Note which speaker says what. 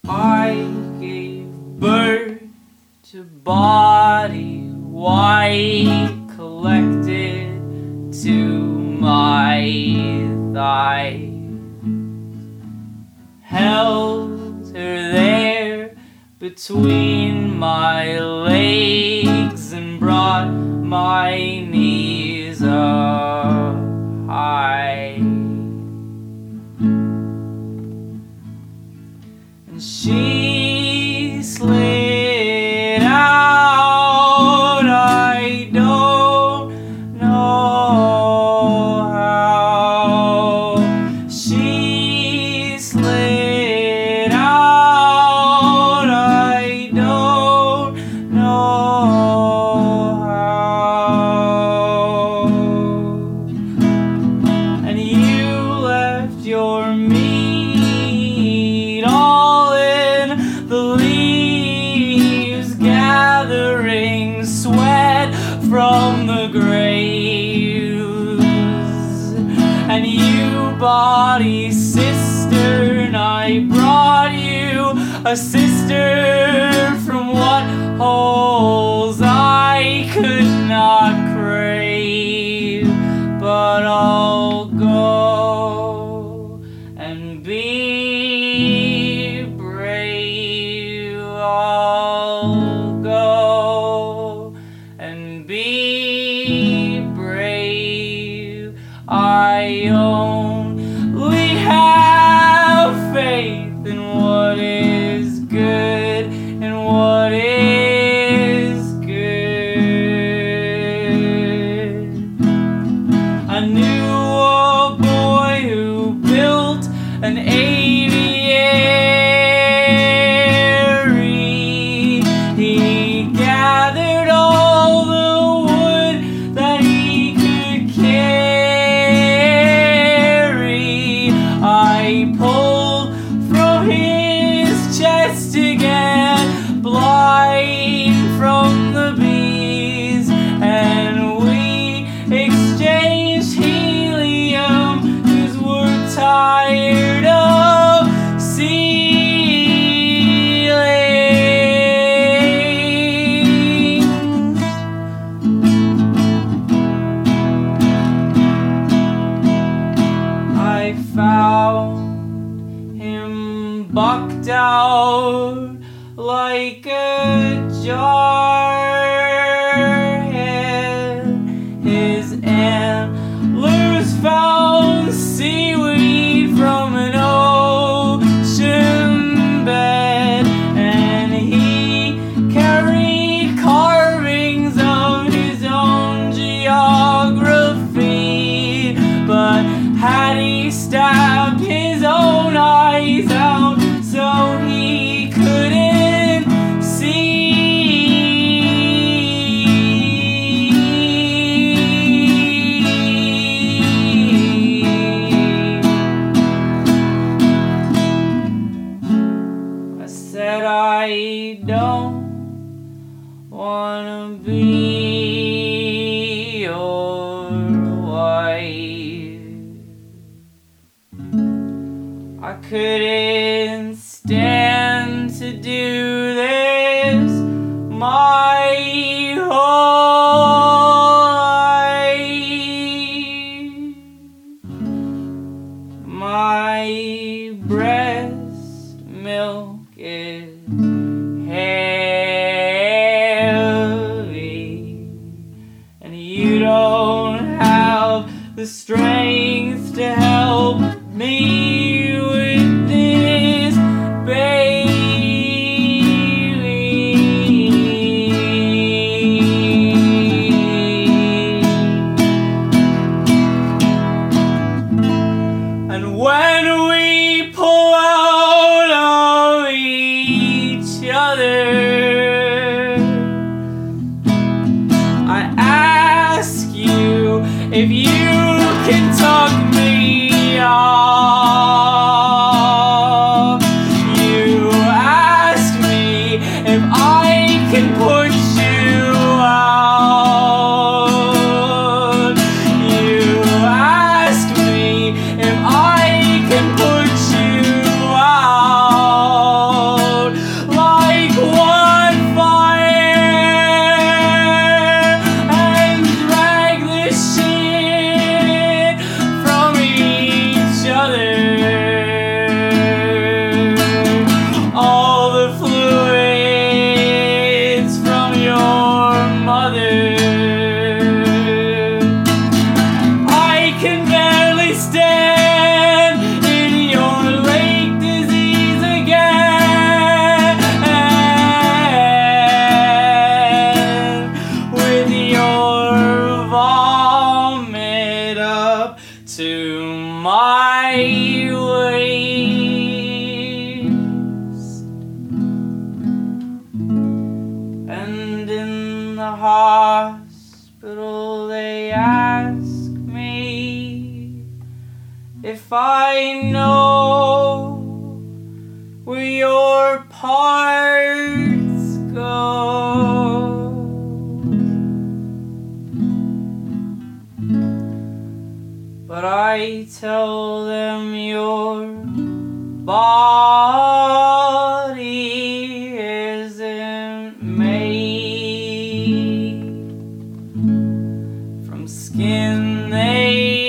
Speaker 1: I gave birth to body white, collected to my thigh, held her there between my legs and brought my knees up high. And she slid out, I don't know how. She slid out, I don't know how. And you left your meat all in the leaves, gathering sweat from the graves. And you, body cistern, I brought you a sister from what holes I could not crave. But I'll go and be brave. I'll go and be brave. I only have faith in what is good and what is good. I knew a boy who built an aviary. He gathered all the wood that he could carry. I pulled from his chest to get blind from the bees, and we exchanged helium 'cause we're tired of ceilings. I found him bucked out like a jarhead. His antlers found seaweed from an ocean bed, and he carried carvings of his own geography. But had he stabbed his own eyes out so he couldn't see? I said I don't wanna be your wife. I couldn't stand to do this my whole life. My breast milk is heavy, and you don't have the strength to help me with this, baby. And when we pull out of each other, I ask you if you can where your parts go. But I tell them your body isn't made from skin they